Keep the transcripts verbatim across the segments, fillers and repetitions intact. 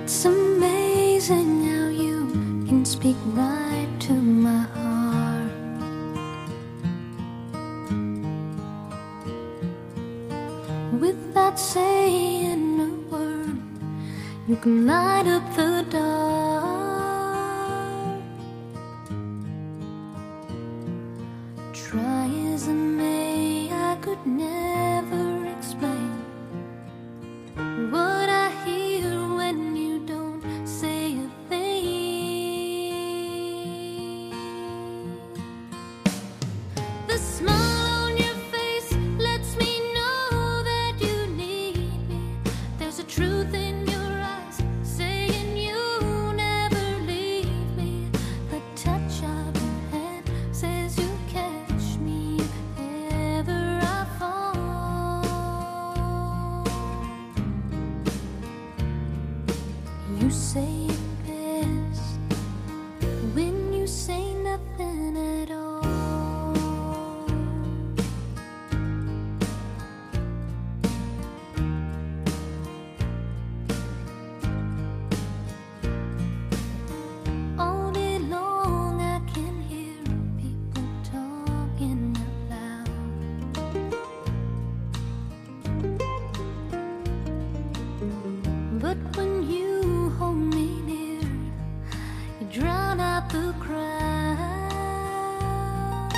It's amazing how you can speak right to my heart. Without saying a word, you can light up the dark. Try as I may, I could never explain what I hear when you don't say a thing. The smile on your face lets me know that you need me. There's a truth in your eyes saying you never leave me. The touch of your hand says you catch me if ever I fall. You say it best when you say nothing at all. All day long I can hear people talking out loud. But when you hold me near, you drown out the crowd.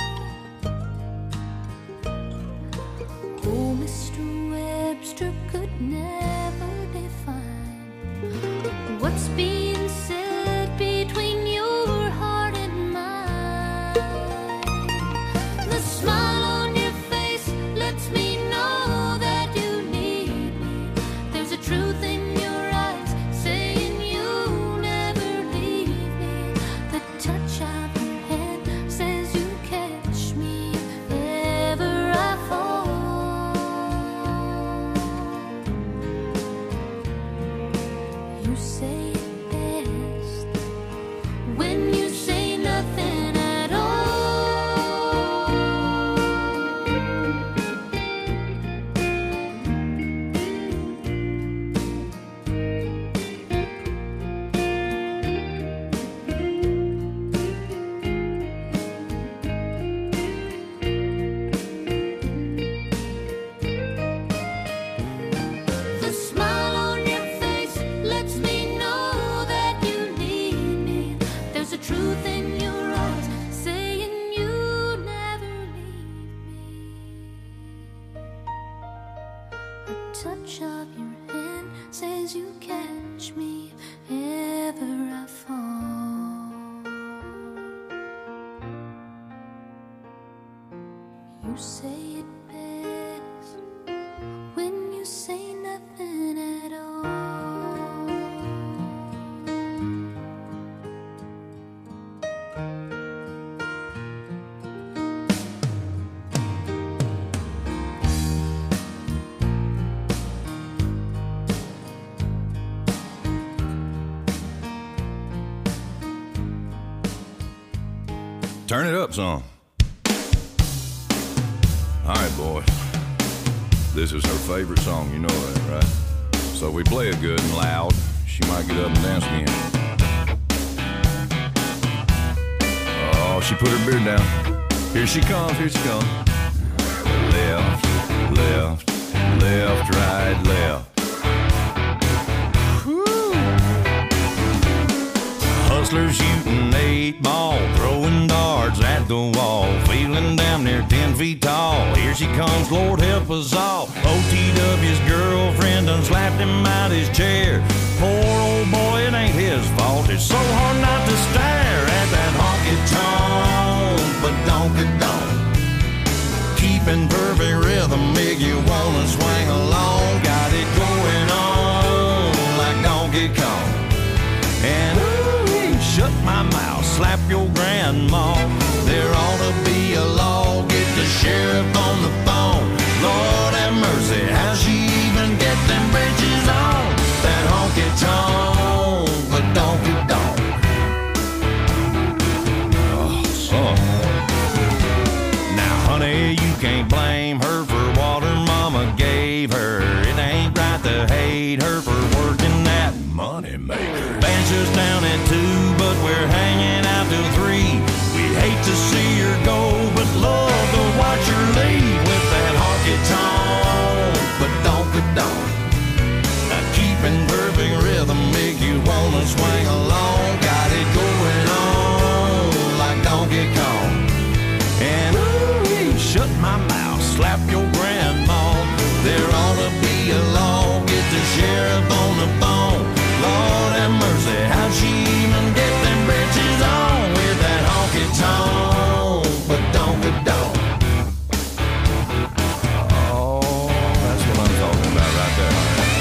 Oh, Mister Webster could never define what's being said between your heart and mine. The smile on your face lets me know that you need me. There's a truth in your eyes saying you never leave me. The touch of your hand says you catch me if ever I fall. You say it best when you say nothing at all. The smile on your face lets me know that you need me. There's a truth in your eyes saying you never leave me. A touch of your hand says you catch me if ever I fall. You say it best when you say nothing at all. Turn it up some. All right, boys. This is her favorite song, you know that, right? So we play it good and loud. She might get up and dance again. Oh, she put her beard down. Here she comes, here she comes. Left, left, left, right, left. Woo. Hustlers shooting eight ball, throwing darts at the wall, feeling damn near ten feet tall. Here she comes, Lord help us all. O T W's girlfriend done slapped him out his chair. Poor old boy, it ain't his fault. It's so hard not to stare at that honky-tonk, but donky-donk. Keeping perfect rhythm, make you wanna swing along. Got it going on like Donkey Kong. And ooh, shut my mouth, slap your grandma. There ought to be a law, get the sheriff on the phone. Lord have mercy, how she even get them bridges on? That honky-tonk. us down at two, but we're hanging out till three. We hate to see her go, but love to watch her leave with that honky-tonk, but donk-a-donk. Now keeping perfect rhythm make you wanna swing along. Got it going on like Donkey Kong. And ooh, shut my mouth, slap your grandma. There ought to be a law, get the sheriff on the phone. Lord have mercy, how'd she even get them britches on with that honky-tonk, but donk-a-donk. Oh, that's what I'm talking about right there.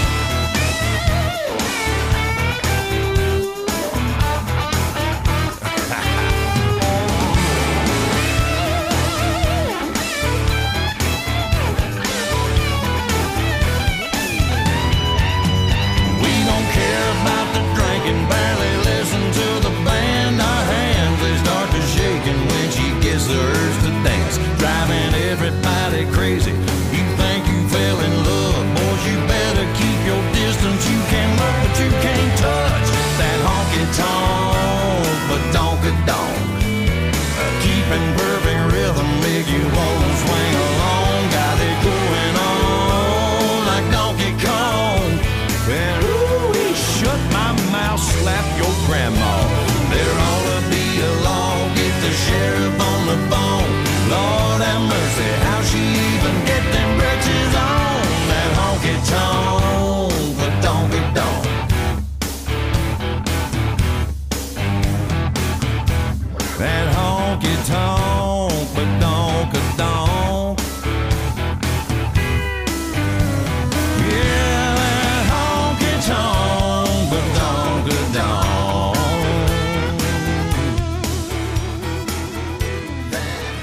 Barely listen to the band. Our hands, they start to shaking when she gets the urge to dance, driving everybody crazy. You think you fell in love, boys, you better keep your distance. You can look, but you can't touch that honky-tonk, but donk-a-donk. Uh, keeping perfect rhythm make you wanna swing along. Got it going on like Donkey Kong. And ooh, shut my mouth, slap your grandma. There ought to be a law, get the sheriff on the phone. Lord have mercy, how she even get them britches on that honky-tonk, but donk-a-donk. That honky-tonk, but donk-a-donk. Yeah, that honky-tonk, but donk-a-donk. That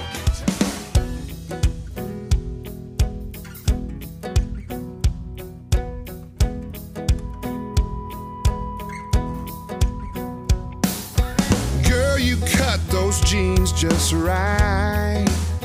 honky-tonk. Girl, you cut those jeans just right.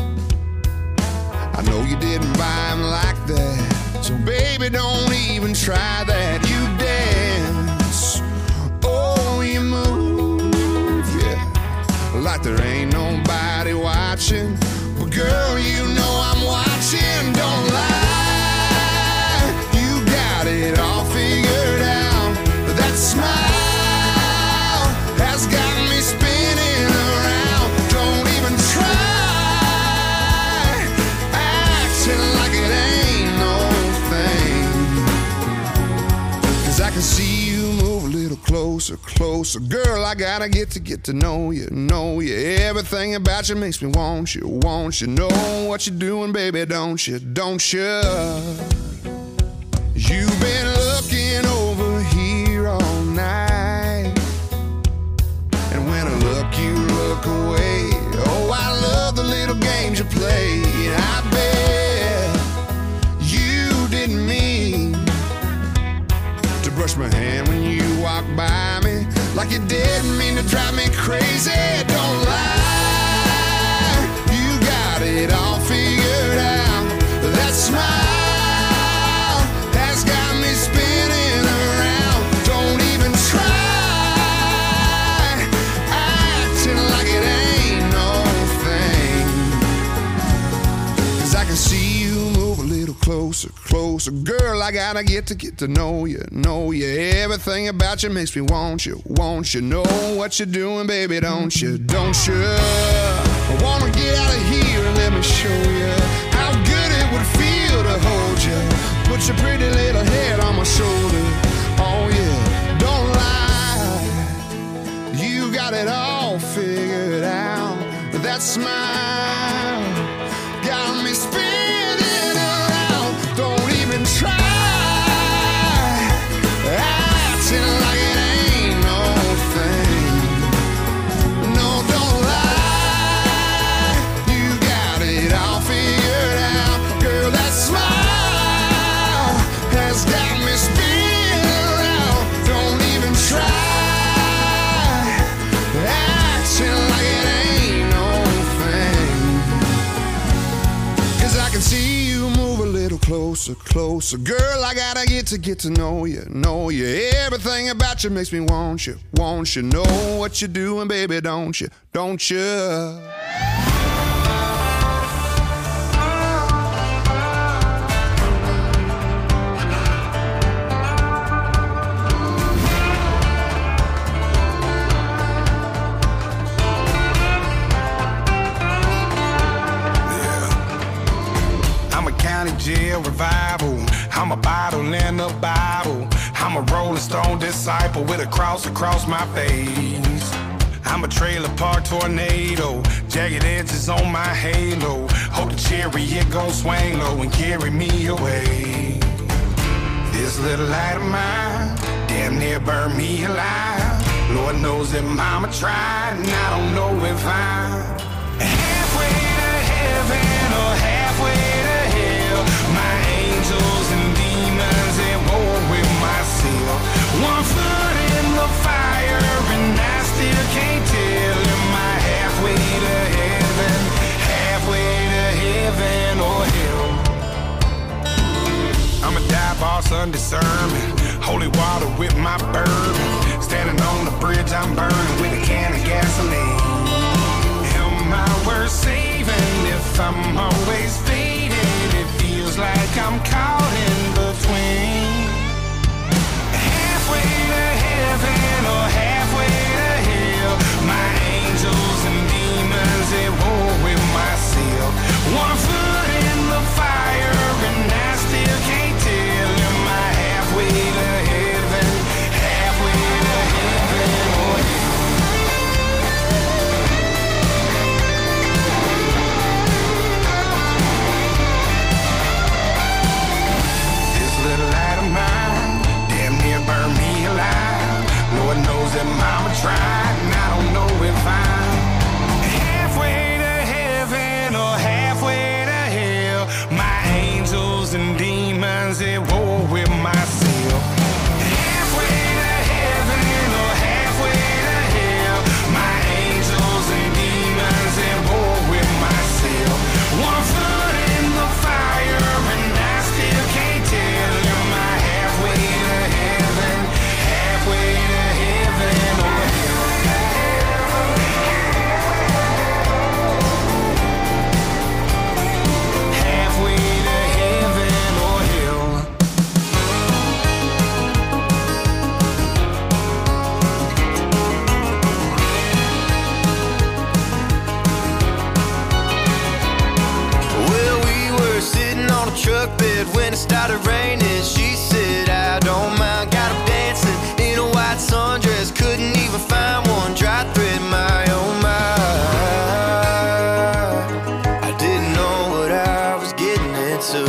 I know you didn't buy them like that, so baby, don't even try that. You dance, oh, you move, yeah, like there ain't nobody watching. But girl, you know I'm watching, don't lie. You got it all figured out. That smile has got me spinning around. Don't even try acting like it ain't no thing, 'cause I can see you move a little closer, closer. Girl, I gotta get to get to know you, know you. Everything about you makes me want you, want you. Know what you're doing, baby, don't you, don't you? You've been looking over here all night, and when I look, you look away. Oh, I love the little games you play. I bet you didn't mean to brush my hand when you walk by me, like you didn't mean to drive me crazy. Don't lie, you got it all figured out. That smile has got me spinning around. Don't even try acting like it ain't no thing, 'cause I can see you move a little closer, closer. Girl, I gotta get to get to know you, know you. Everything about you makes me want you, want you. Know what you're doing, baby, don't you, don't you? I wanna get out of here and let me show you how good it would feel to hold you. Put your pretty little head on my shoulder. Oh yeah, don't lie, you got it all figured out. That smile got me spinning around. Don't even try acting like it ain't no thing. No, don't lie, you got it all figured out. Girl, that smile has got me spinning around. Don't even try acting like it ain't no thing. closer, closer. Girl, I gotta get to get to know you, know you. Everything about you makes me want you, want you. Know what you're doing, baby, don't you, don't you? Jail revival. I'm a bottle in the Bible. I'm a Rolling Stone disciple with a cross across my face. I'm a trailer park tornado. Jagged edges on my halo. Hope the chariot gon' swing low and carry me away. This little light of mine damn near burned me alive. Lord knows that mama tried, and I don't know if I'm halfway to heaven or halfway to hell. My angels and demons at war with myself. One foot in the fire and I still can't tell. Am I halfway to heaven, halfway to heaven or hell? I'm a dive boss under sermon. Holy water with my bourbon. Standing on the bridge I'm burning with a can of gasoline. Am I worth saving if I'm always faded? It feels like I'm caught in between. Halfway to heaven or halfway to hell. My angels and demons at war with myself. One foot in the fire and I still can't tell. Am I halfway to heaven, halfway to heaven or hell? This little light of mine damn near burned me alive. Lord knows that mama tried, and I don't know if I'm halfway to heaven or halfway to hell. My angels and demons at war with myself. Halfway to heaven or halfway to hell. My angels and demons at war with myself. One foot in the fire and I still can't tell. Am I halfway to heaven, halfway to heaven or hell? Halfway to heaven or hell. Well, we were sitting on a truck bed when it started raining. She said, I don't mind, got her dancing in a white sundress. Couldn't even find one dry thread, my oh my. I didn't know what I was getting into.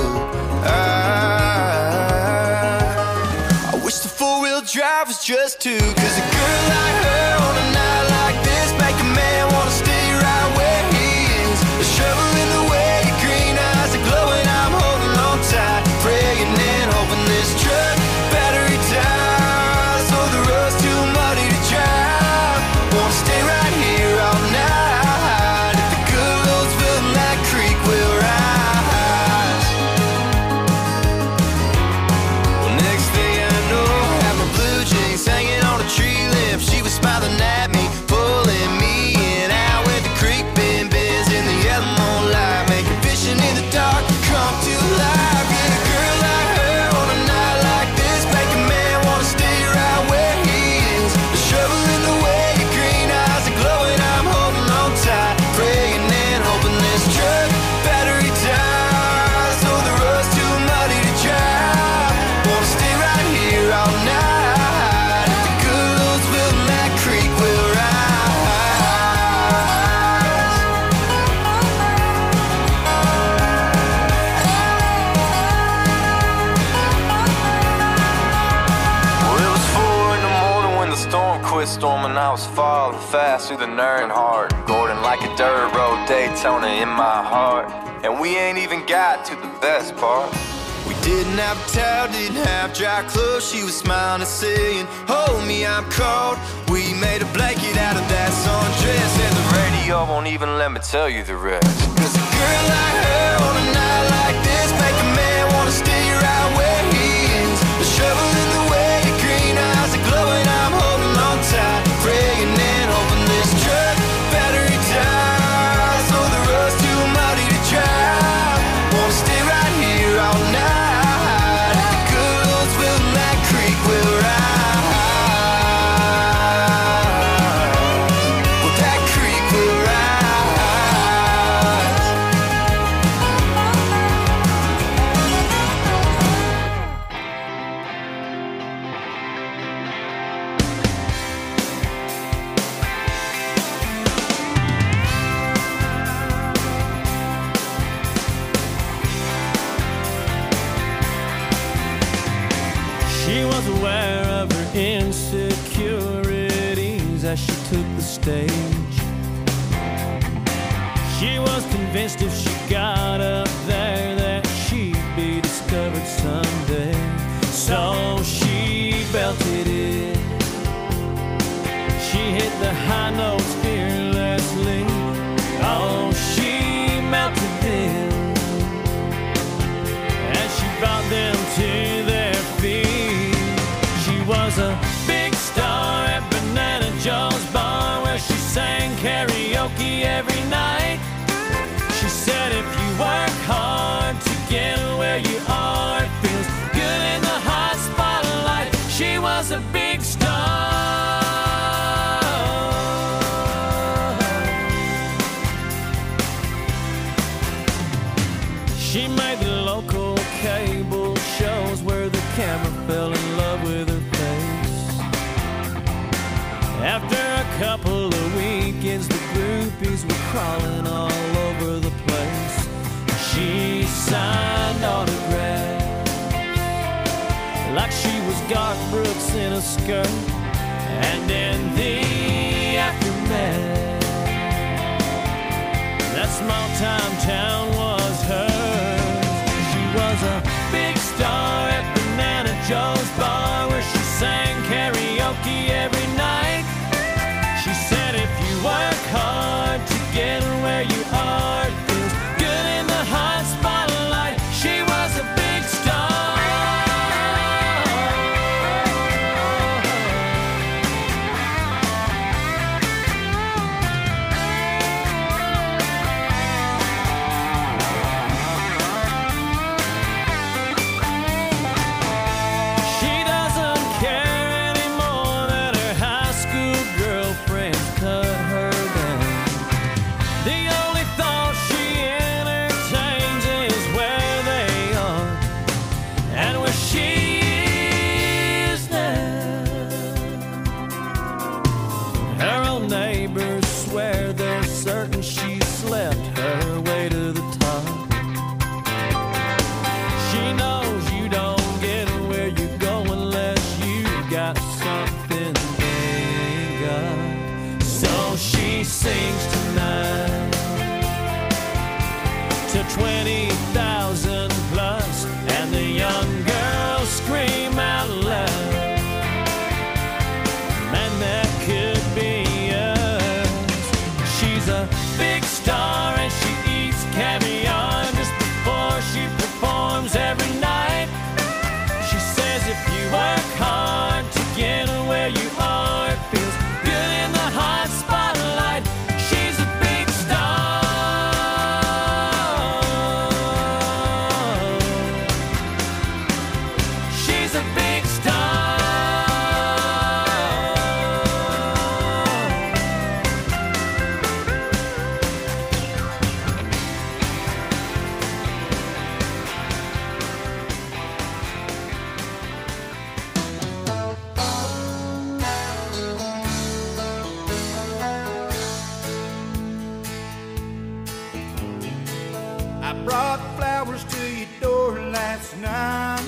I, I wish the four-wheel drive was just two. Cause a girl like her on a night like this make a man wanna stay right where he is. The shovel in the way, your green eyes are glowing. I'm holding on tight, praying and hoping this truck battery dies. So the road's too muddy to drive. Wanna stay right here all night. If the good Lord's willing, that creek will rise. Well, next thing I know, I have my blue jeans hanging on a tree limb. She was smiling at me, pulling me in. Out where the creek bend bends in the yellow moonlight, making fishing in the dark come to life. Yeah, a girl like her on a night like this make a man wanna stay right where he is. The shovel in the way, your green eyes are glowing. I'm holding on tight, praying and hoping this truck battery dies. So the road's too muddy to drive. Wanna stay right here all night. If the good Lord's willing, that creek will rise. Well, it was four in the morning when the storm quit storming. I was falling fast through the Earnhardt Gordon like a dirt road Daytona in my heart. And we ain't even got to the best part. We didn't have a towel, didn't have dry clothes. She was smiling and saying, hold me, I'm cold. We made a blanket out of that sundress, and the radio won't even let me tell you the rest. Cause a girl like her on a night like this make a man wanna stay She was aware of her insecurities as she took the stage. She was convinced if she got up there that she'd be discovered someday. So she belted it. She hit the high notes fearlessly. Oh, she melted them as she brought them to their feet. She was a big star at Banana Joe's bar where she sang karaoke every night. She said if you work hard to get where you are, it feels good in the hot spotlight. She was a big star. She made the local cable shows where the camera fell in love with her face. After a couple of weekends, the groupies were crawling all over the place. She signed autographs like she was Garth Brooks in a skirt. And in the aftermath, that small time town was hers. She was a big star at Banana Joe's bar where she sang karaoke every night. She said if you work hard to get where you are, it feels good in the hot spotlight. She was a big star. She doesn't care anymore that her high school girlfriends cut her down. The only thought she entertains is where they are and where she is now. Her own neighbors swear they're certain she slept her way to the top. She knows you don't get where you go unless you got something they got. So she sings tonight to twenty thousand plus, and the young girls scream out loud, man, that could be us. She's a big star and she eats caviar just before she performs every night. She says if you work hard to get where you are, it feels good in the hot spotlight. She's a big star. She's a big star. I brought flowers to your door last night.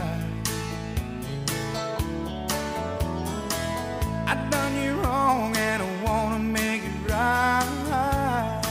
I done you wrong and I wanna make it right.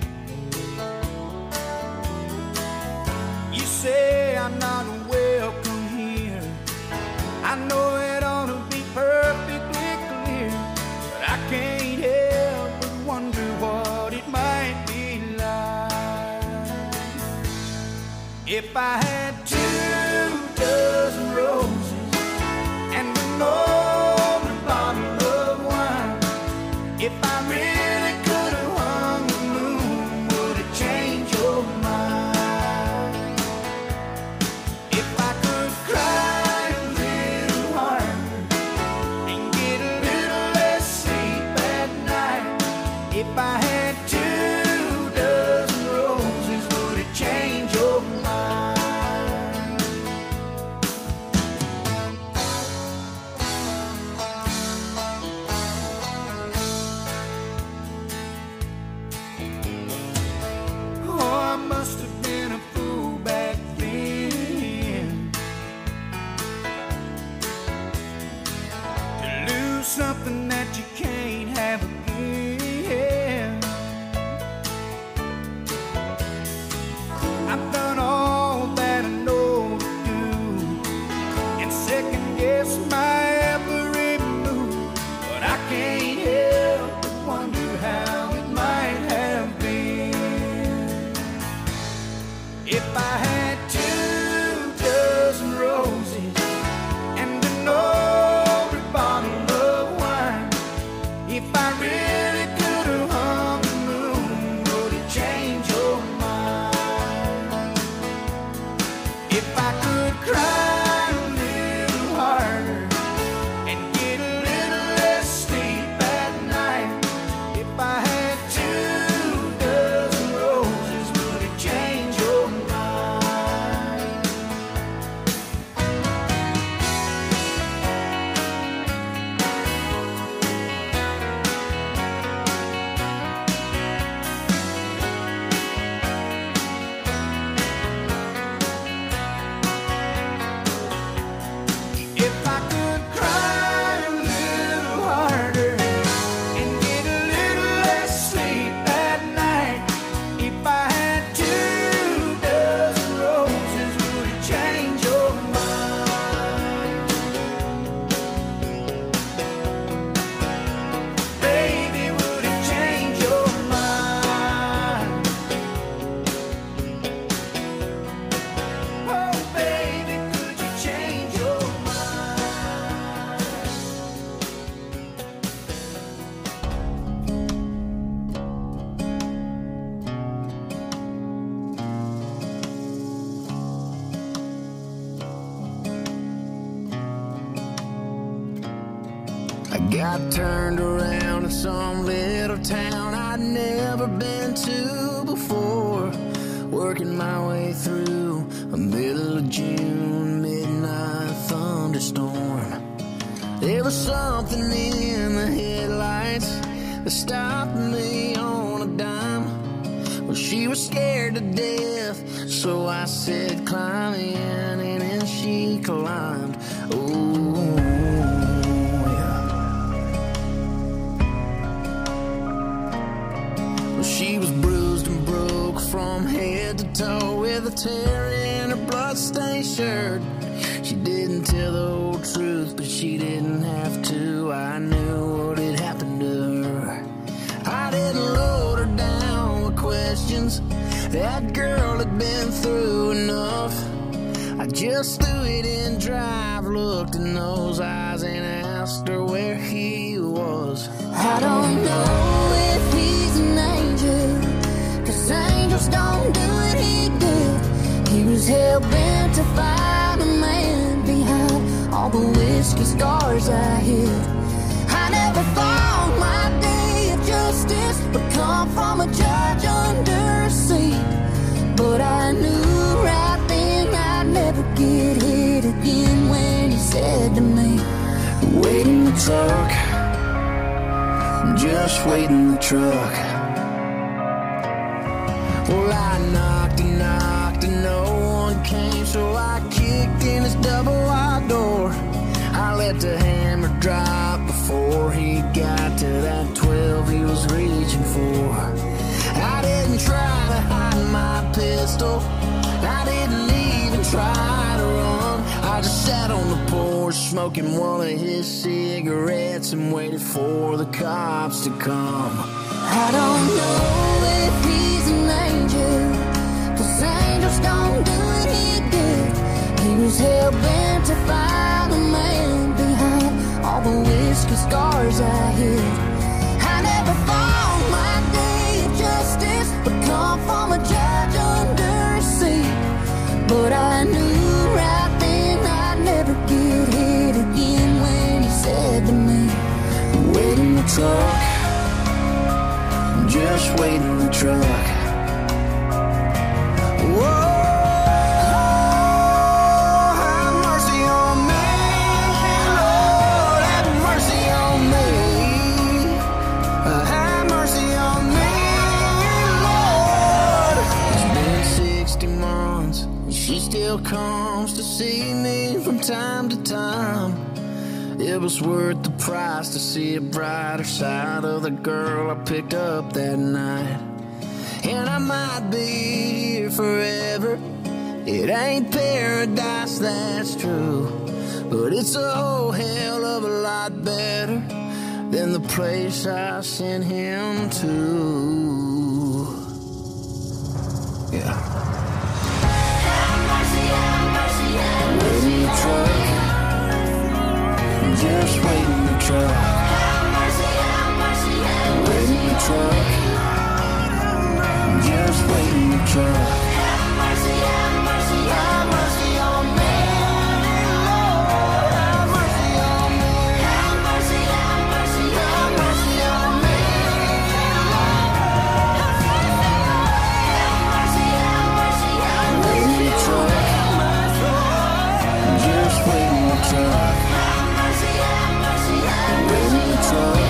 You say I'm not welcome here. I know it ought to be perfectly clear, but I can't help but wonder what it might be like if I had two dozen roses and an open bottle of wine. If I really could have hung the moon, would it change your mind? If I could cry a little harder and get a little less sleep at night. If I had two dozen roses, would it change your mind? something that you can't have again. I've done all that I know to do and second guess my every move, but I can't help but wonder how it might have been if I had two dozen roses and an old bottle of wine. If I really could have hung the moon, would it change your mind? If I could cry a little harder and get a little less sleep at night, if I had two dozen roses, would it change your mind? If I could cry a little harder and get a little less sleep at night, if I had two dozen roses, would it change your mind? Baby, would it change your mind? Oh, baby, could you change your mind? I got turned around in some little town I'd never been to before, working my way through a middle of June midnight thunderstorm. There was something in the headlights that stopped me on a dime. Well, she was scared to death, so I said, climb in, and then she climbed. Oh, yeah. Well, she was bruised and broke from head to toe with a tear in her bloodstained shirt. She didn't tell the whole truth, but she didn't have to. I knew what had happened to her. I didn't load her down with questions. That girl had been through enough. I just threw it in drive, looked in those eyes, and asked her where he was. I don't know if he's an angel, 'cause angels don't do what he did. He was hell-bent to find a man behind all the whiskey scars I hid. I never thought my day of justice would come from a judge under a seat, but I knew right then I'd never get hit again when he said to me, Wait in the truck, just wait in the truck. Well, I knocked and knocked and no one came, so I kicked in his double wide door. I let the hammer drop before he got to that twelve he was reaching for. I didn't try to hide my pistol, I didn't even try to run. I just sat on the porch smoking one of his cigarettes and waited for the cops to come. I don't know if he's an angel, 'cause angels don't do what he did. He was hell-bent to find a man behind all the whiskey scars I hid. I never thought my day of justice would come from a judge under a seat, but I knew right then I'd never get hit again when he said to me, Wait in the truck, just wait in the truck. Whoa, have mercy on me, Lord, have mercy on me. Have mercy on me, Lord. It's been sixty months, and she still comes to see me from time to time. It was worth the price to see a brighter side of the girl I picked up that night. And I might be here forever. It ain't paradise, that's true, but it's a whole hell of a lot better than the place I sent him to. Yeah. Have mercy, have mercy, have mercy. Wait in the truck. Just wait in the truck. Have mercy, have mercy, have mercy. Wait in the truck. Just wait in the truck. Have mercy, have mercy, have mercy on me. Lord, have mercy on me. Have mercy, have mercy, have mercy on me. Have mercy, have mercy, have mercy. Wait in the truck. Just wait in the truck. Have mercy, have mercy, have mercy. Wait in the truck.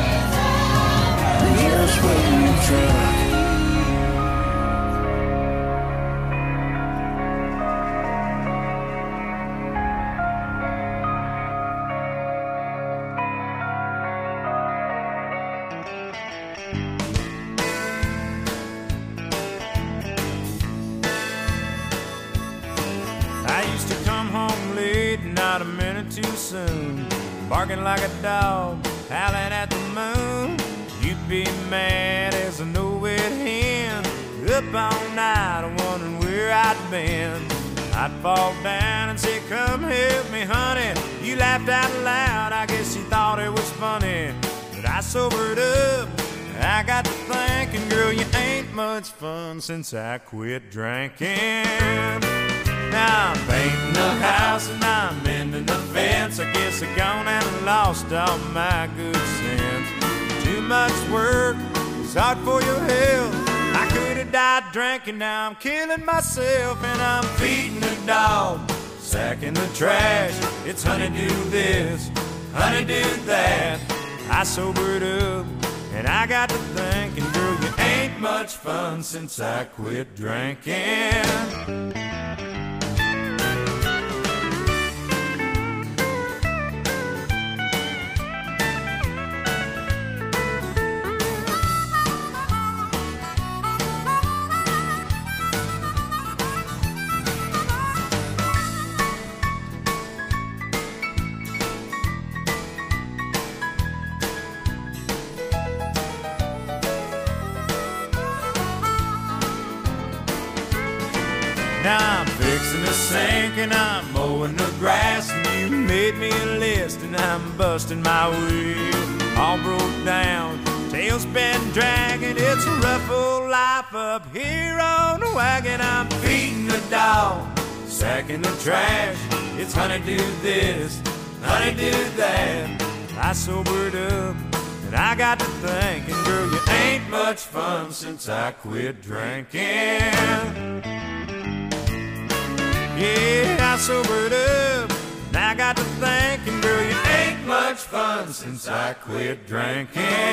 Just wait in the truck. Not a minute too soon, barking like a dog, howling at the moon. You'd be mad as a no-wit hen, up all night wondering where I'd been. I'd fall down and say, come help me, honey. You laughed out loud, I guess you thought it was funny. But I sobered up, I got to thinking, girl, you ain't much fun since I quit drinking. Now I'm painting the house and I'm mending the fence. I guess I gone and lost all my good sense. Too much work, it's hard for your health. I could have died drinking, now I'm killing myself. And I'm feeding the dog, sacking the trash. It's honey do this, honey do that. I sobered up and I got to thinking, girl, you ain't much fun since I quit drinking. Now I'm fixing the sink and I'm mowing the grass, and you made me a list and I'm busting my wheel. All broke down, tail's been dragging. It's a rough old life up here on the wagon. I'm feeding the dog, sacking the trash. It's honey do this, honey do that. I sobered up and I got to thinking, girl, you ain't much fun since I quit drinking. Yeah, I sobered up, now I got to thinking, girl, you ain't much fun since I quit drinking.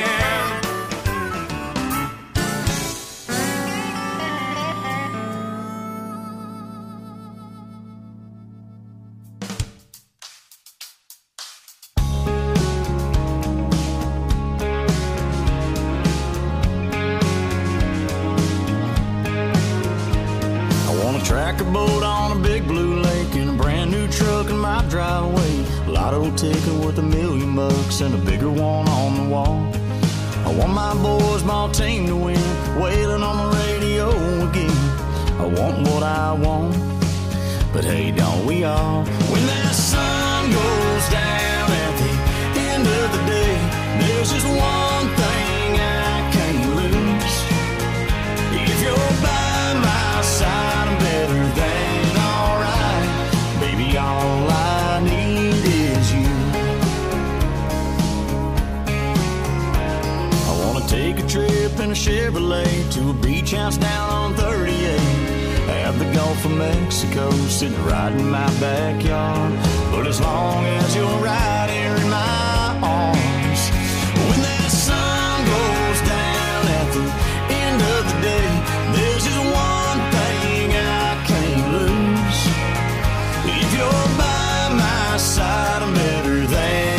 Track a boat on a big blue lake in a brand new truck in my driveway. Lotto ticket worth a million bucks and a bigger one on the wall. I want my boys, my team to win, wailing on the radio again. I want what I want, but hey, don't we all? When that sun goes down at the end of the day, there's just one thing I can't lose. If you're by my side, I'm better than alright. Baby, all I need is you. I wanna take a trip in a Chevrolet to a beach house down on thirty-eight. Have the Gulf of Mexico sitting right in my backyard. But as long as you're right here in my arms, when that sun goes down at the end of the day, there's just one thing I can't lose. If you're by my side, I'm better than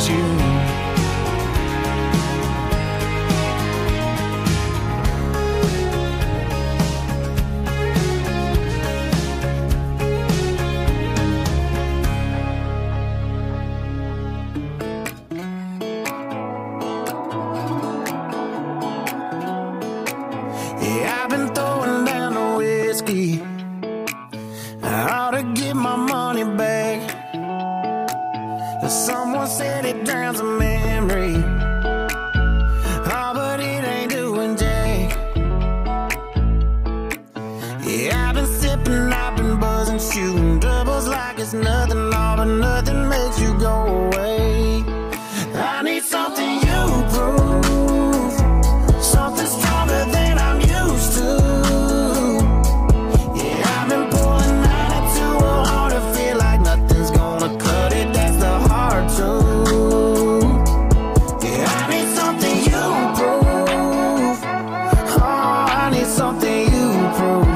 is you. Yeah, I've been throwing down the whiskey. I ought to get my money back. Someone said it drowns a memory. Oh, but it ain't doing jack. Yeah, I've been sipping, I've been buzzing, shooting doubles like it's nothing, all but nothing makes you go away. I need something you prove, something stronger than I'm used to. Yeah, I've been pulling ninety-two hard to feel like nothing's gonna cut it. That's the hard truth. Yeah, I need something you prove. Oh, I need something you prove.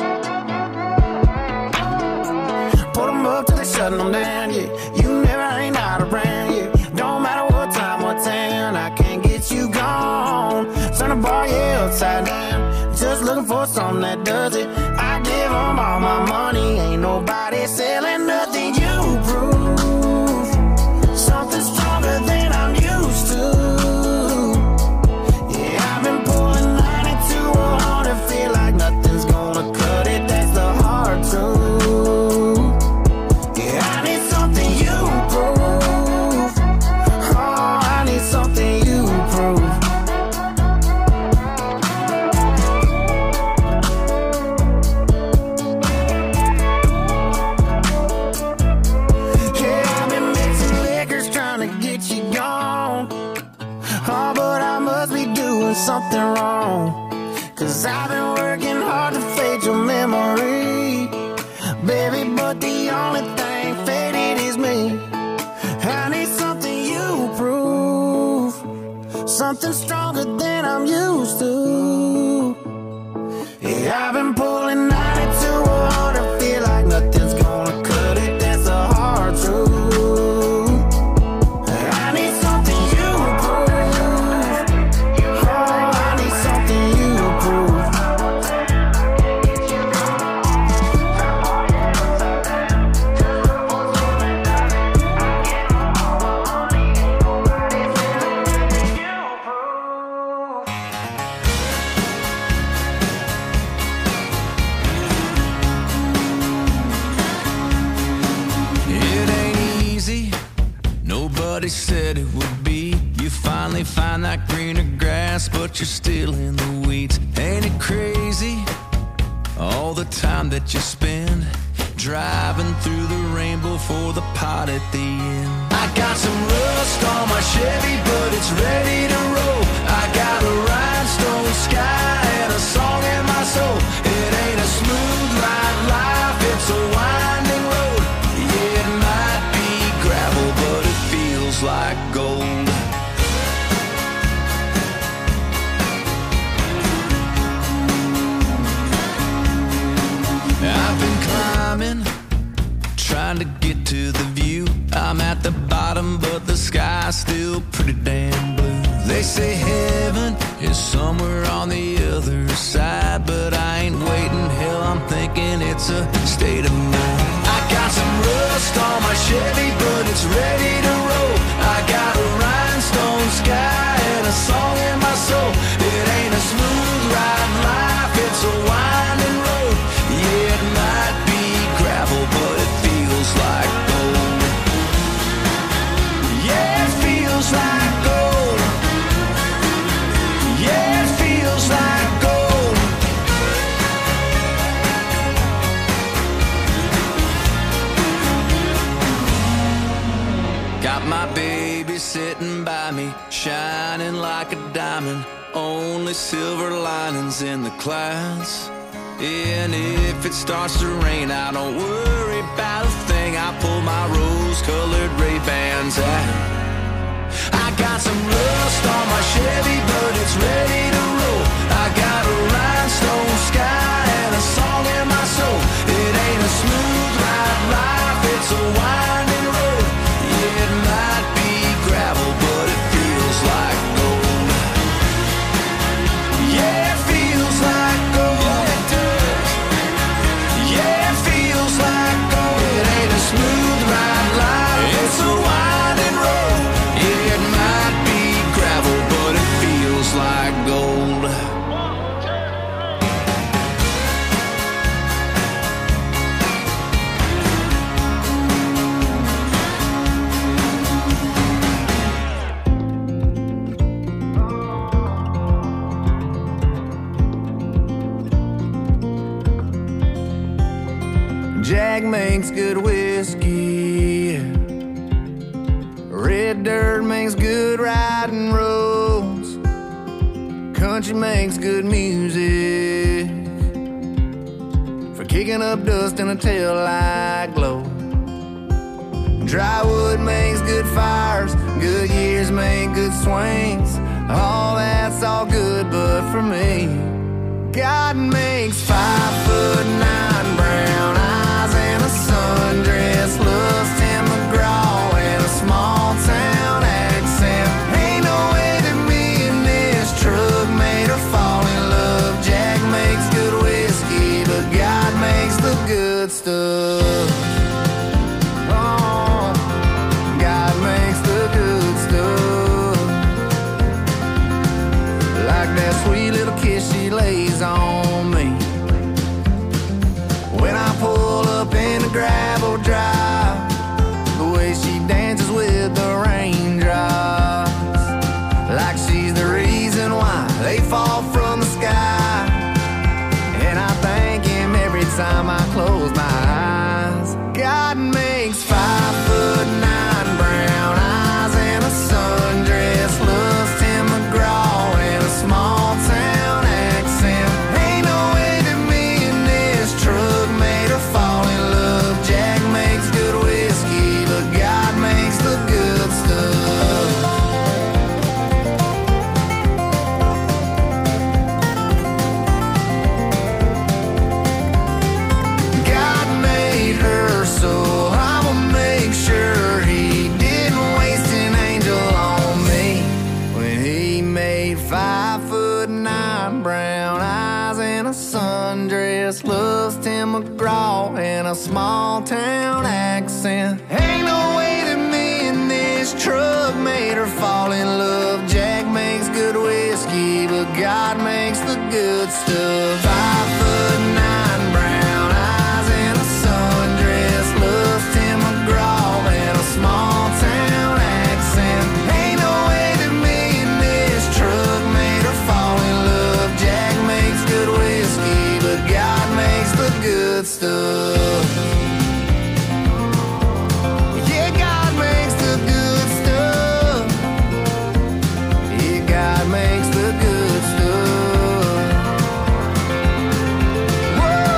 Put them up till they shut them down, yeah. You never ain't not around, yeah. Don't matter what time, what town, I can't get you gone. Turn the bar, yeah, upside down. Just looking for something that does it. I give them all my money. Ain't nobody selling nothing you prove. Something stronger than I'm used to. Yeah, I've been pulling ninety-two hard and feel like nothing's gonna cut it. That's the hard truth. Yeah, I need something you prove. Oh, I need something you prove. Yeah, I've been mixing liquors trying to get you gone. Oh, but I must be doing something wrong. Cause I've been working hard to fade your memory, baby, but the only thing faded is me. I need something you prove, something stronger than I'm used to. Yeah, I've been pulling ninety-two hard to feel like nothing's gonna cut it. That's a hard truth. I need something you prove. Oh, I need something you prove. It ain't easy, nobody said it would be. You finally find that greener grass, but you're still in the weeds. Ain't it crazy, all the time that you spend driving through the rainbow for the pot at the end? I got some rust on my Chevy, but it's ready to roll. I got a rhinestone sky and a song in my soul. It ain't a smooth ride life, it's a winding road. Yeah, it might be gravel, but it feels like gold. I've been climbing, trying to get to the view. I'm at the bottom, but the sky's still pretty damn blue. They say heaven is somewhere on the other side, but I ain't waiting. Hell, I'm thinking it's a state of mind. I got some rust on my Chevy, but it's ready to roll. I got a rhinestone sky and a song in my soul. It ain't a smooth ride life, it's a winding road. Yeah, it might be gravel, but it feels like gold. Yeah, it feels like gold. Yeah, it feels like gold. Got my baby sitting by me, shining like a diamond. Only silver linings in the clouds. And if it starts to rain, I don't worry about a thing. I pull my rose-colored Ray-Bans out. I got some rust on my Chevy, but it's ready to roll. I got a rhinestone sky and a song in my soul. It ain't a smooth ride life, it's a winding road. Yeah, it might be grass. makes good whiskey. Red dirt makes good riding roads. Country makes good music for kicking up dust in a taillight glow. Dry wood makes good fires. Good years make good swings. All that's all good, but for me, God makes five foot nine brown eyes and a sundress, loves Tim McGraw and a small town accent. Ain't no way that me and this truck made her fall in love. Jack makes good whiskey, but God makes the good stuff. Oh, God makes the good stuff. Like that sweet little kiss she lays on me when I pull up in a gravel drive. The way she dances with the raindrops, like she's the reason why they fall from the sky. And I thank him every time I close my eyes. God makes five foot nine brown eyes and a sundress, loves Tim McGraw and a small town accent. Ain't no way that me and this truck made her fall in love. Jack makes good whiskey, but God makes the good stuff. God made her, so I'ma make sure he didn't waste an angel on me when he made five foot nine brown eyes and a sundress, loves Tim McGraw and a small town accent. Ain't no way that me and this truck made her fall in love. Jack makes good whiskey, but God makes the good stuff. Five foot nine brown eyes and a sundress, loves Tim McGraw and a small town accent. Ain't no way that me and this truck made her fall in love. Jack makes good whiskey, but God makes the good stuff. Yeah, God makes the good stuff. Yeah, God makes the good stuff. Whoa.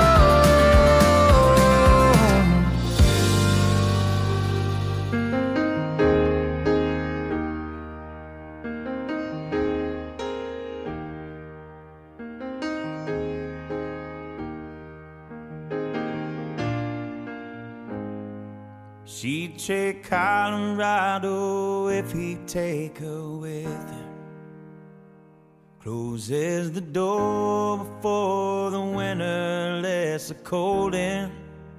She'd take Colorado if he'd take her with him. Closes the door before the winter lets the cold in,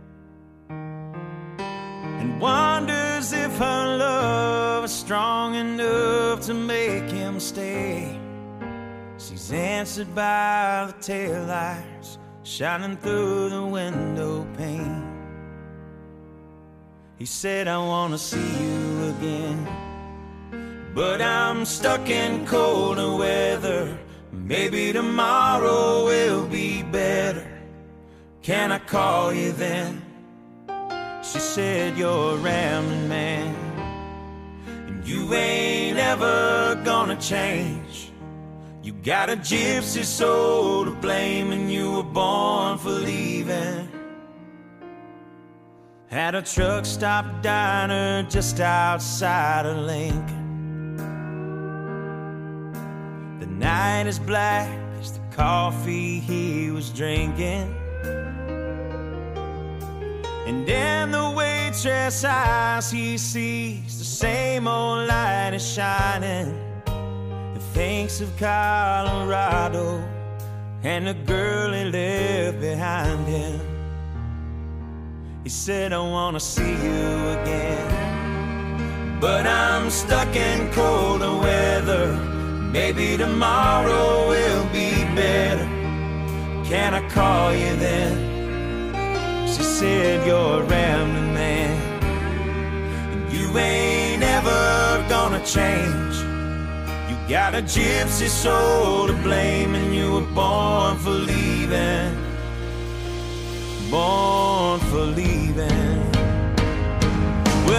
and wonders if her love is strong enough to make him stay. She's answered by the taillights shining through the window pane. He said, I wanna see you again, but I'm stuck in colder weather. Maybe tomorrow will be better. Can I call you then? She said, you're a rambling man, and you ain't ever gonna change. You got a gypsy soul to blame, and you were born for leaving. At a truck stop diner just outside of Lincoln, the night is black as the coffee he was drinking, and in the waitress' eyes he sees the same old light is shining, and thinks of Colorado and the girl he left behind him. He said, I wanna see you again, but I'm stuck in colder weather. Maybe tomorrow will be better. Can I call you then? She said, you're a rambling man, and you ain't ever gonna change. You got a gypsy soul to blame, and you were born for leaving. Born for leaving.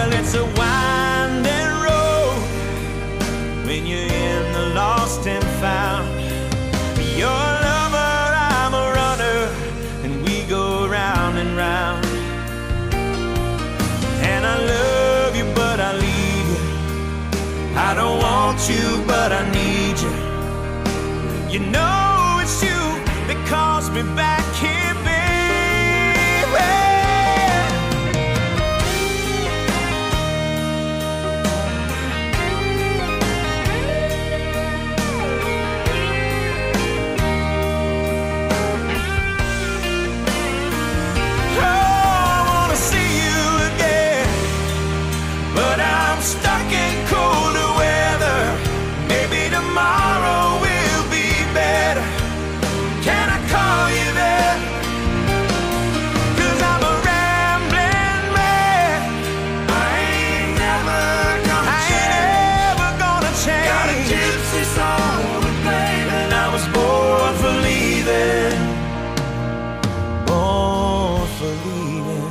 Well, it's a winding road when you're in the lost and found. You're a lover, I'm a runner, and we go round and round. And I love you, but I leave you. I don't want you, but I need you. You know it's you that calls me back here, baby. Stuck in colder weather. Maybe tomorrow will be better. Can I call you there? Cause I'm a rambling man. I ain't never gonna I change. Ain't never gonna change. Got a gypsy song to play, and I was born for leaving. Born for leaving.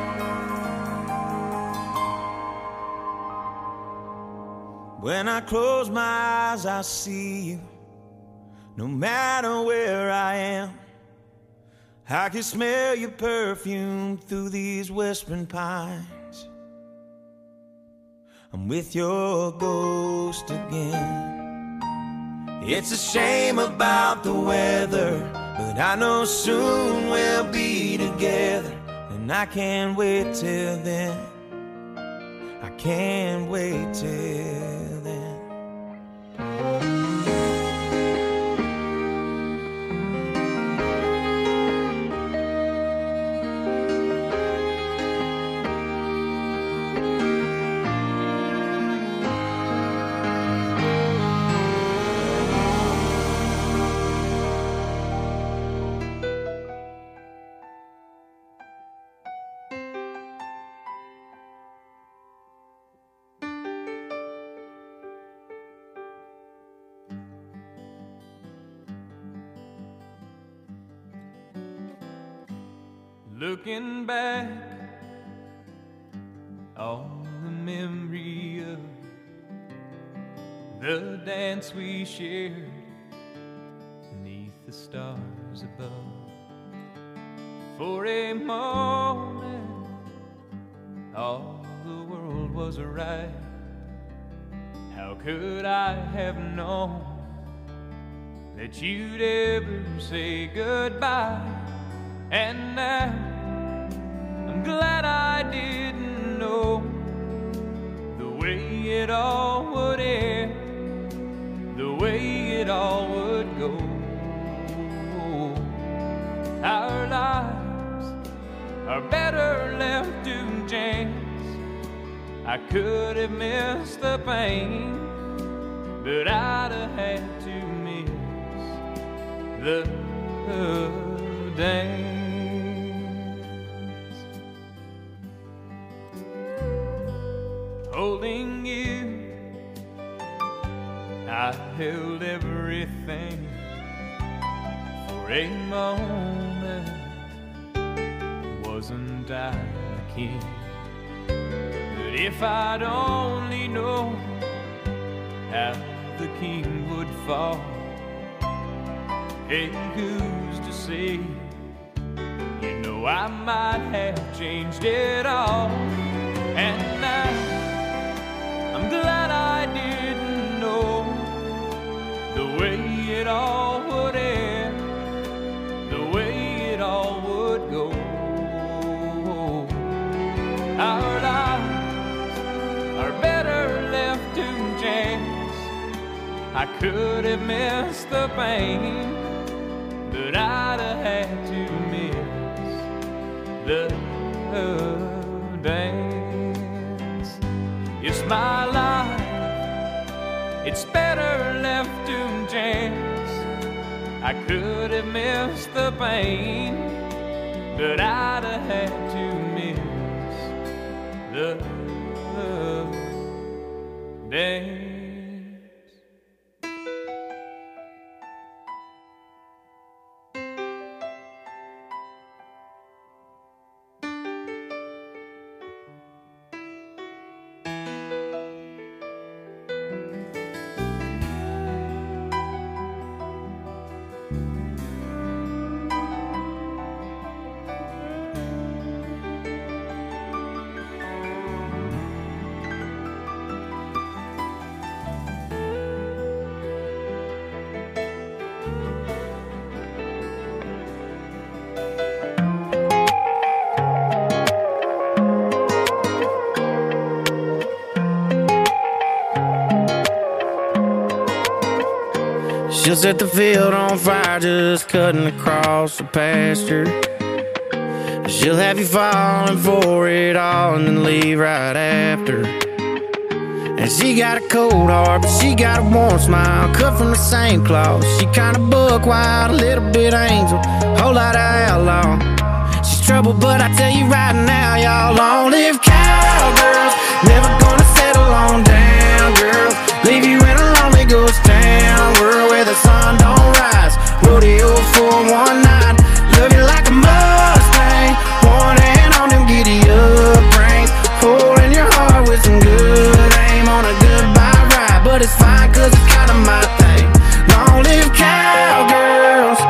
When I close my eyes, I see you. No matter where I am, I can smell your perfume through these whispering pines. I'm with your ghost again. It's a shame about the weather, but I know soon we'll be together. And I can't wait till then. I can't wait till then. Looking back on the memory of the dance we shared beneath the stars above. For a moment, all the world was right. How could I have known that you'd ever say goodbye? And now I'm glad I didn't know the way it all would end, the way it all would go. Our lives are better left to chance. I could have missed the pain, but I'd have had to miss the dance. Holding you, I held everything. For a moment, wasn't I the king? But if I'd only known how the king would fall, hey, who's to say? You know I might have changed it all. And now I'm glad I didn't know the way it all would end, the way it all would go. Our lives are better left to chance. I could have missed the pain, but I'd have had to miss the dance. It's my life, it's better left to chance. I could have missed the pain, but I'd have had to miss the dance. She'll set the field on fire just cutting across the pasture. She'll have you falling for it all and then leave right after. And she got a cold heart, but she got a warm smile, cut from the same cloth. She kinda buck wild, a little bit angel, whole lot of outlaw. She's trouble, but I tell you right now, y'all, long live cowgirls. Never gonna settle on down, girls. Leave you in a lonely ghost town, world where the sun don't rise. Rodeo for one night, love you like a Mustang. One hand on them giddy up reins, hole in your heart with some good aim on a goodbye ride. But it's fine, cause it's kinda my thing. Long live cowgirls.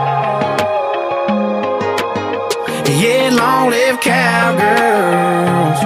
Yeah, long live cowgirls.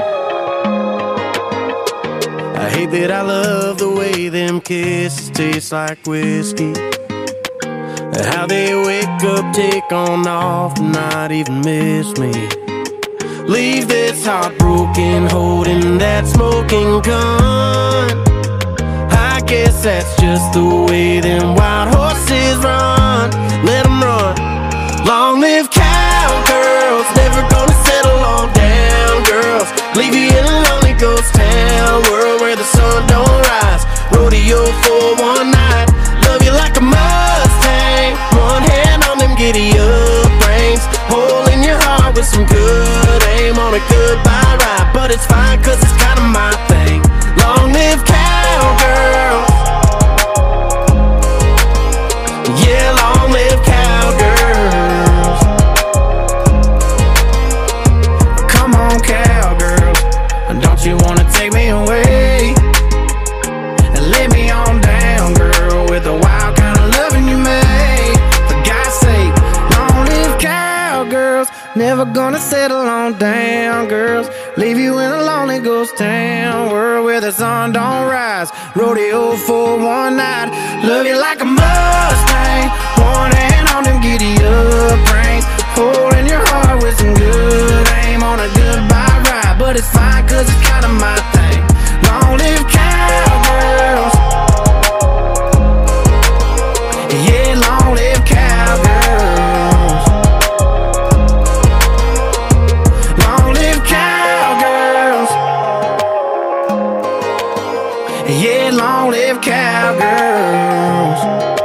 I hate that I love the way them kisses taste like whiskey. How they wake up, take on off, and not even miss me. Leave this heartbroken, holding that smoking gun. I guess that's just the way them wild horses run. Let them run. Long live cowgirls, never gonna settle on down, girls. Leave you in a lonely ghost town, world where the sun don't rise. Rodeo for one night, love you like a Mustang. One hand on them giddy up reins, hole in your heart with some good aim on a goodbye ride. But it's fine, cause it's kinda my thing. Long live cowgirls. Yeah, long live cowgirls. Come on, cowgirls, don't you wanna take me away and lay me on down, girl, with the wild kind of loving you made. For God's sake, long live cowgirls. Never gonna settle on down, girls. Leave you in a lonely ghost town, world where the sun don't rise. Rodeo for one night, love you like a Mustang. One hand on them giddy up reins, hole in your heart with some good aim on a goodbye ride. But it's fine, cause it's kinda my thing. Long live cowgirls. Yeah, long live cowgirls. Long live cowgirls. Yeah, long live cowgirls.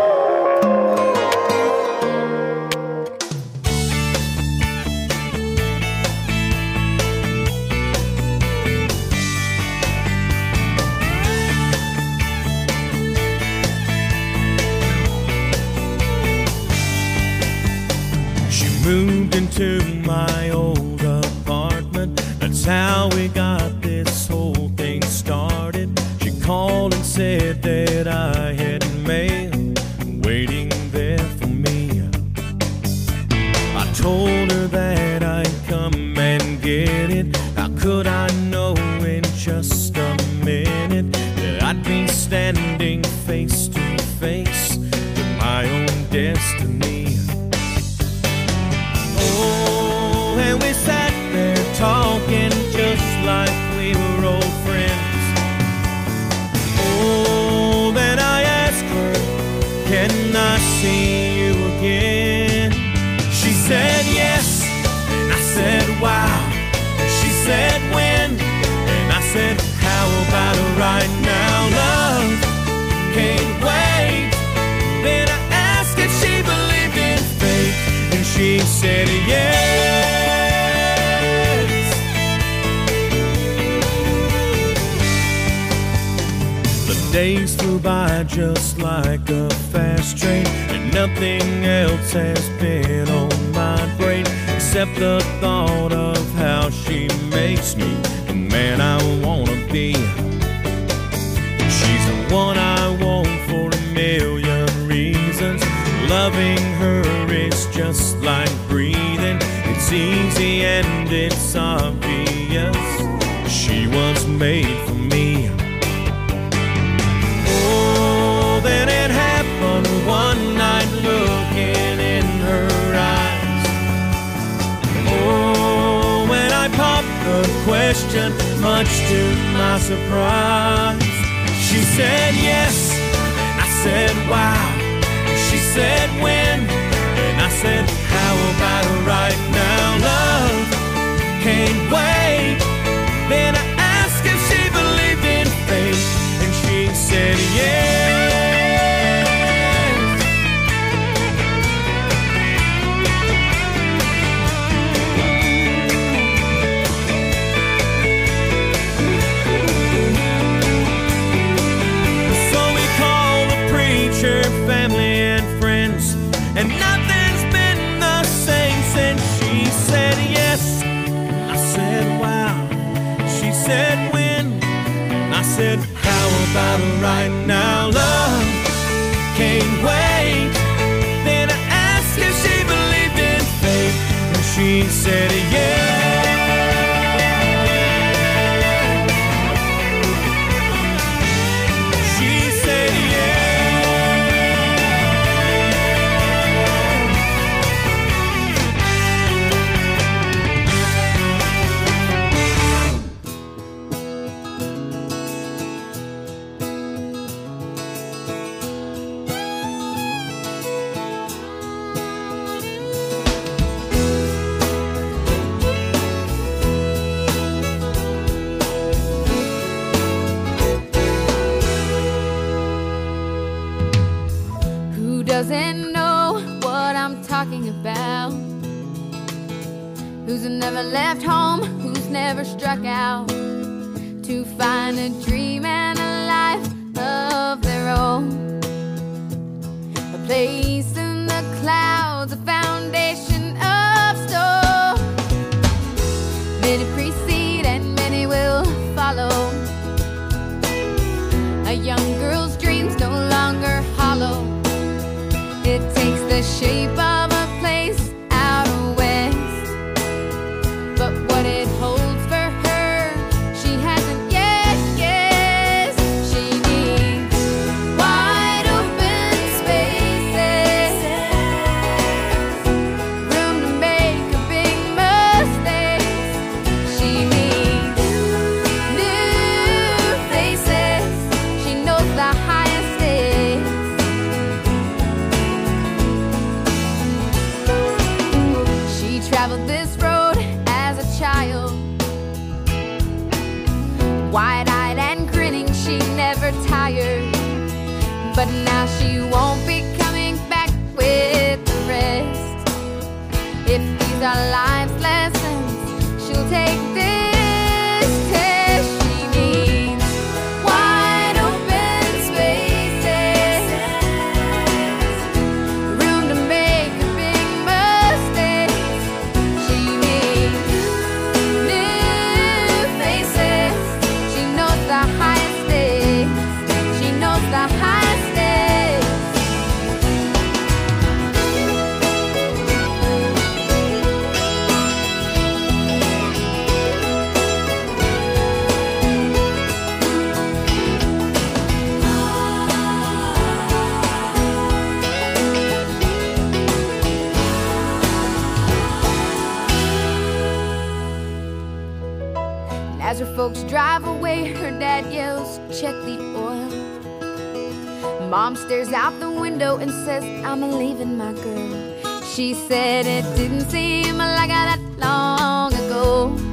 Moved into my old apartment. That's how we got this whole thing started. She called and said that I had mail waiting there for me. I told her that I'd come and get it. How could I know in just a minute that I'd be standing face to face with my own destiny? Oh, and we sat there talking just like we were old friends. Oh, then I asked her, can I see you again? She said yes, and I said wow. She said when, and I said how about it right now? Love can't wait. Then I asked if she believed in fate, and she said yes. The days flew by just like a fast train, and nothing else has been on my brain except the thought of how she makes me the man I wanna be. She's the one I want for a million reasons. Loving her is just like breathing. It's easy and it's obvious. She was made for me. Oh, then it happened one night, looking in her eyes. Oh, when I popped the question, much to my surprise, she said yes, and I said wow. She said, when? And I said, how about right now? Love can't wait. Then I asked if she believed in fate, and she said, yes. Family and friends, and nothing's been the same since she said yes. I said, wow. She said, when? I said, how about right now? Love can't wait. Then I asked if she believed in fate, and she said, yes. Doesn't know what I'm talking about. Who's never left home, who's never struck out to find a dream and a life of their own. A place in the clouds, a foundation of stone. Many precede and many will follow. A young girl's dreams no longer hollow. It takes the shape of a place out west, but what it holds for her, she hasn't yet guessed. She needs wide open spaces, room to make a big mistake. She needs new faces. She knows the highest stakes. Traveled this road as a child, wide-eyed and grinning, she never tired. But now she won't be coming back with the rest. If these are life's lessons, she'll take this test. She needs wide open spaces, room to make a big mistake. She needs new faces. She knows the highest stakes. She knows the highest stakes. As her folks drive away, her dad yells, check the oil. Mom stares out the window and says, I'm leaving my girl. She said it didn't seem like that long ago,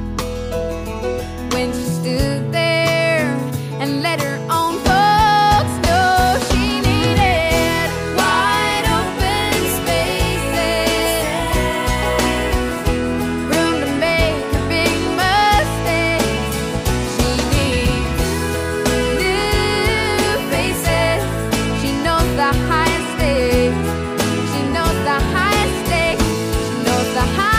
when she stood there and let her own folks know she needed wide open spaces, room to make a big mistake. She needs new faces. She knows the highest stakes. She knows the highest stakes. She knows the highest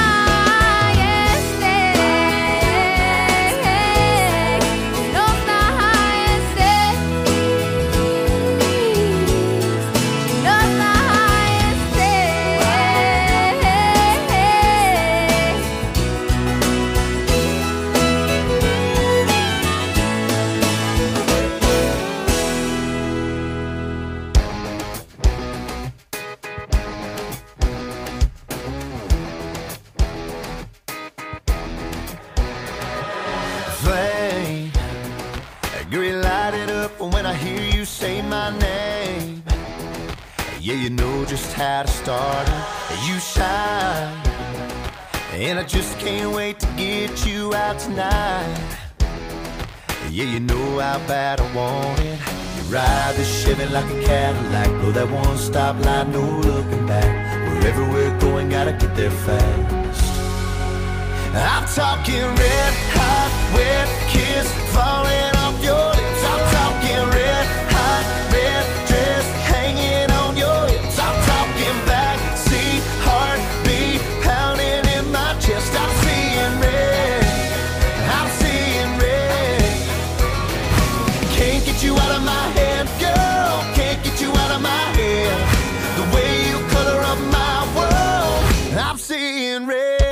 Get lighted up when I hear you say my name. Yeah, you know just how to start it. You shine, and I just can't wait to get you out tonight. Yeah, you know how bad I want it. You ride the Chevy like a Cadillac, blow that one-stop light, no looking back. Wherever we're going, gotta get there fast. I'm talking red hot, wet kiss falling off your lips. I'm talking red hot, red dress hanging on your hips. I'm talking backseat heartbeat pounding in my chest. I'm seeing red, I'm seeing red. Can't get you out of my head, girl. Can't get you out of my head. The way you color up my world, I'm seeing red.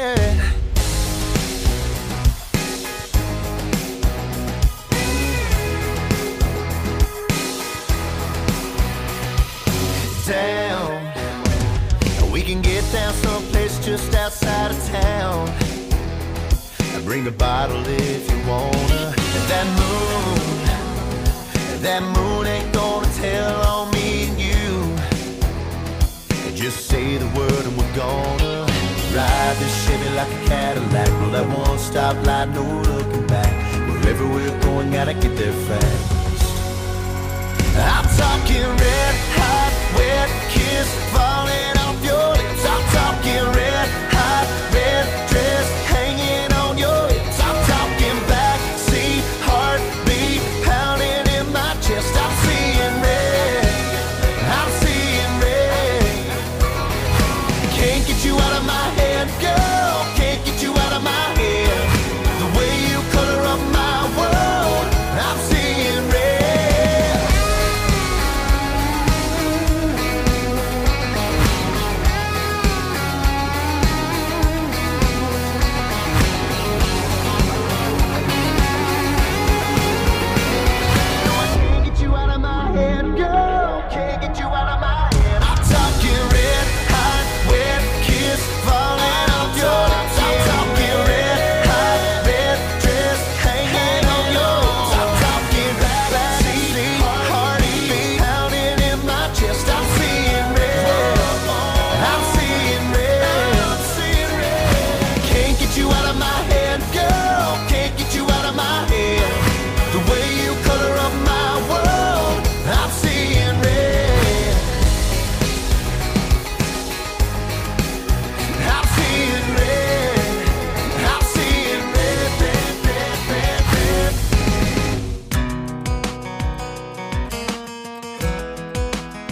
Down, we can get down someplace just outside of town. Bring a bottle if you wanna. That moon, that moon ain't gonna tell on me and you. Just say the word and we're gonna ride this Chevy like a Cadillac. Blow that one-stop light, no looking back. Wherever we're going, gotta get there fast. I'm talking red hot, wet kiss falling